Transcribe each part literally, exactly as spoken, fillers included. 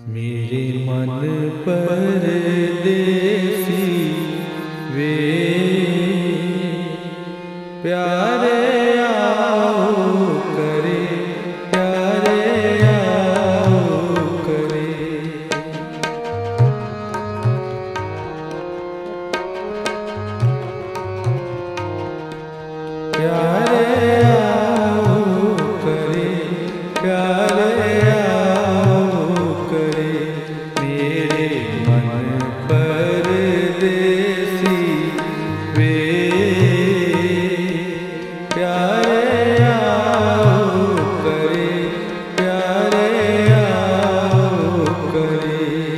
मेरे मन परदेसी वे प्यारे आओ करे, प्यारे आओ करे। प्यारे आओ करे, प्यारे आओ करे। मेरे मन परदेसी वे प्यारे आओ करे, प्यारे आओ करे।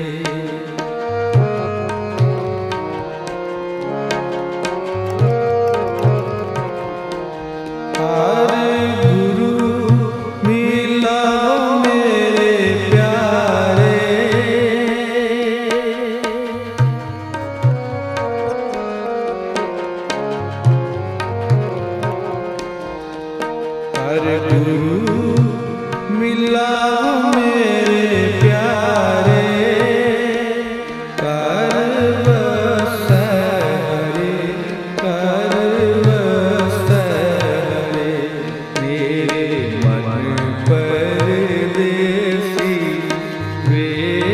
हर गुरु मिला मेरे प्यारे, हर गुरु मिला मेरे प्यारे। कर बस हरे, कर बस हरे। मेरे मन परदेसी वे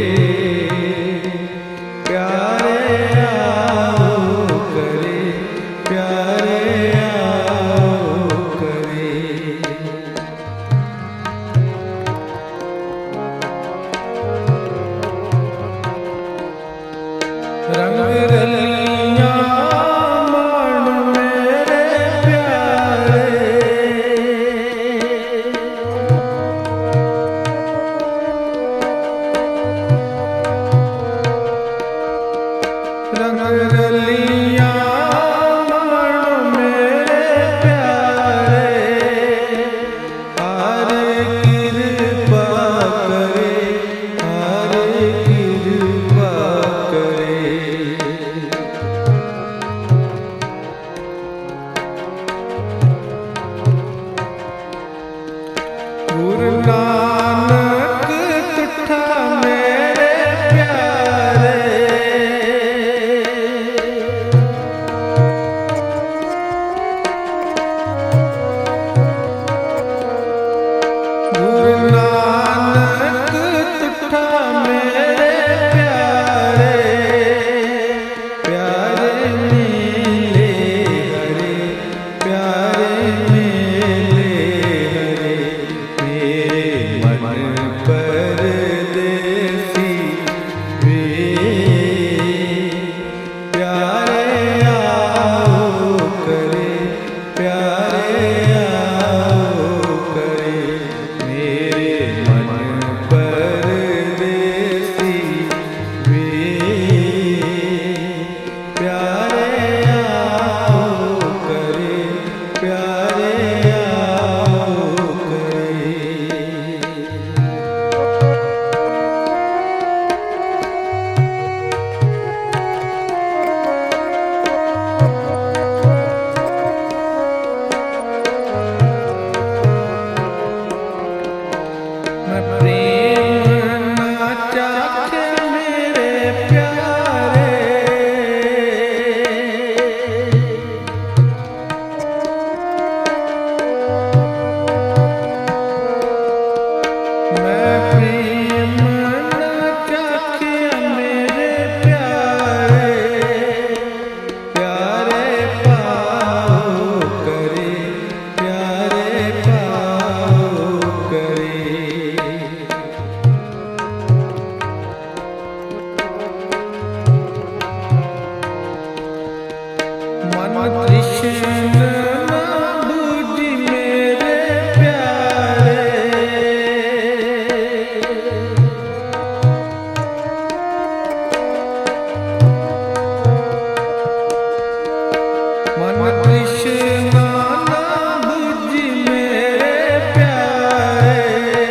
प्यारे आओ करे, प्यारे आओ करे। रंग रलियां मान मेरे प्यारे, रंग रलियां मान मेरे प्यारे। हर कृपा करे, हर कृपा करे। गुरु नानक तुठा मेरे प्यारे, गुरु नानक तुठा मेरे प्यारे। प्यारे मिले हरे, प्यारे मिले हरे। मेरे मन परदेसी वे प्यारे आओ करे, प्यारे आओ करे। मेरे मन परदेसी वे प्यारे आओ करे, प्यारे आओ करे। मैं प्रेम ना चाखे मेरे प्यारे, मैं प्रेम ना चाखे मेरे प्यारे। प्यारे पाओ करे, प्यारे पाओ करे। मन कृष्ण ना बूझी मेरे प्यारे, मन कृष्ण ना बूझी मेरे प्यारे।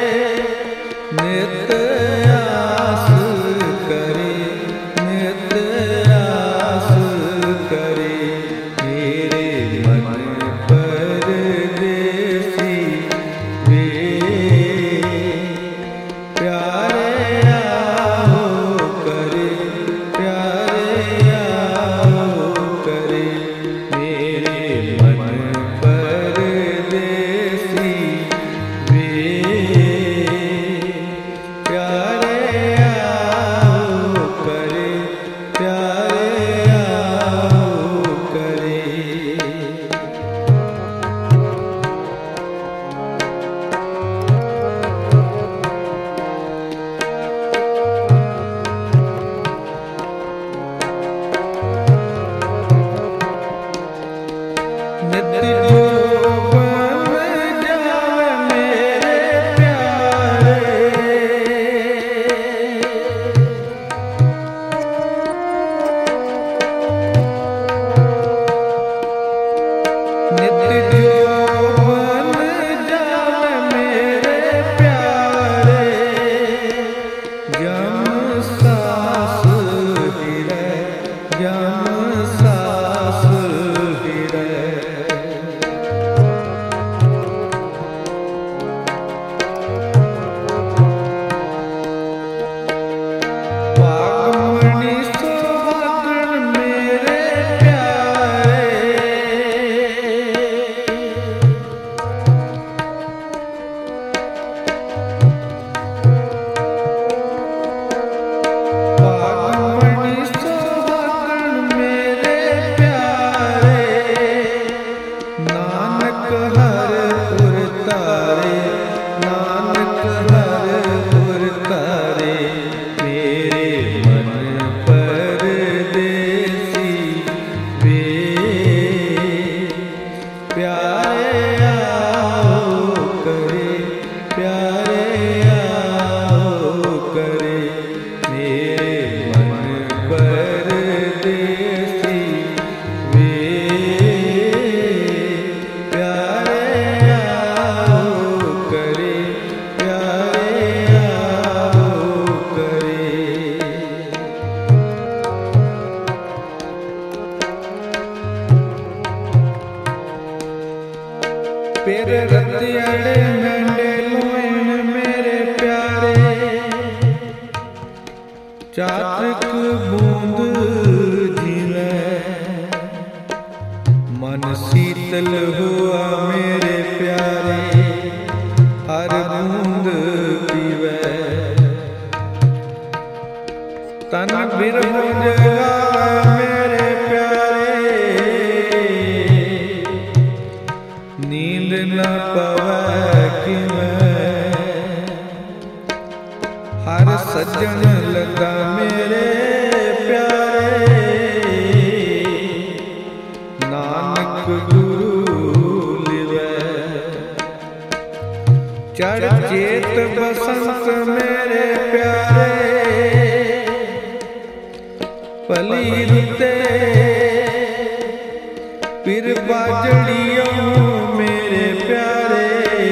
नित आस करे, नित आस करे। मेरे मन परदेसी वे प्यारे बिरहो जगावे मेरे प्यारे, नींद न पवै किवें, हर सज्जन लगा मेरे प्यारे, नानक गुरु लिवै, चढ़ चेत बसंत मेरे प्यारे, पली रुते पिर बाजड़ियों मेरे प्यारे,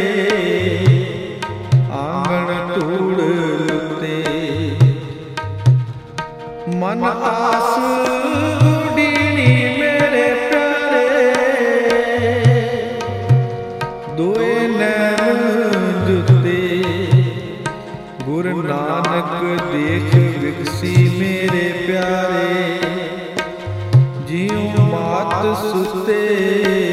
आंगन धूड़ लुते, मन आस उडीनी मेरे प्यारे, दोए नैन जुते, गुरु नानक देख विकसी मेरे प्यारे, जियो मात सुते